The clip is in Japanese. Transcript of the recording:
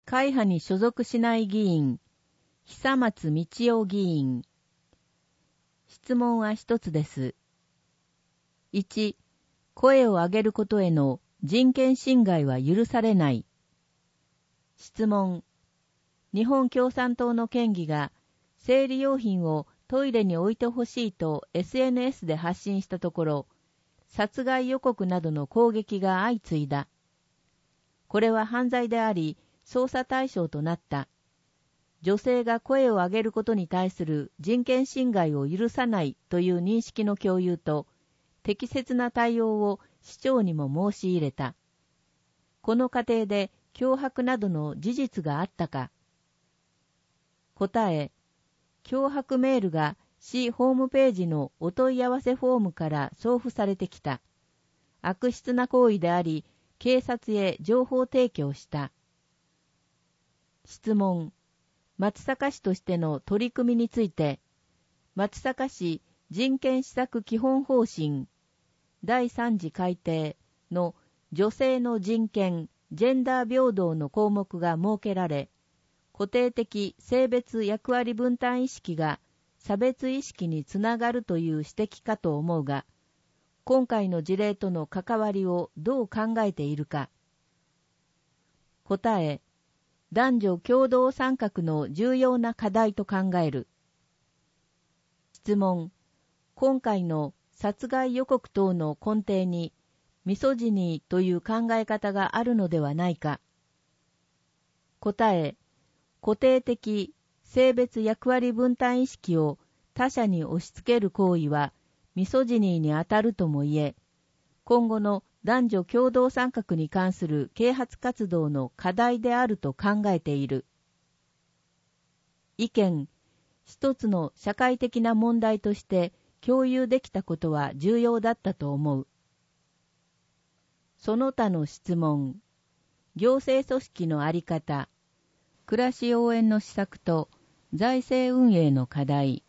会派に所属しない議員、久松道夫議員。質問は一つです。1、声を上げることへの人権侵害は許されない。質問。日本共産党の県議が生理用品をトイレに置いてほしいと SNS で発信したところ、殺害予告などの攻撃が相次いだ。これは犯罪であり、捜査対象となった。女性が声を上げることに対する人権侵害を許さないという認識の共有と、適切な対応を市長にも申し入れた。この過程で脅迫などの事実があったか。答え、脅迫メールが市ホームページのお問い合わせフォームから送付されてきた。悪質な行為であり、警察へ情報提供した。質問。松阪市としての取り組みについて、松阪市人権施策基本方針第3次改定の女性の人権・ジェンダー平等の項目が設けられ、固定的性別役割分担意識が差別意識につながるという指摘かと思うが、今回の事例との関わりをどう考えているか。答え、男女共同参画の重要な課題と考える。質問。今回の殺害予告等の根底にミソジニーという考え方があるのではないか。答え、固定的性別役割分担意識を他者に押し付ける行為はミソジニーにあたるとも言え、今後の男女共同参画に関する啓発活動の課題であると考えている。意見、一つの社会的な問題として共有できたことは重要だったと思う。その他の質問。行政組織の在り方、暮らし応援の施策と財政運営の課題。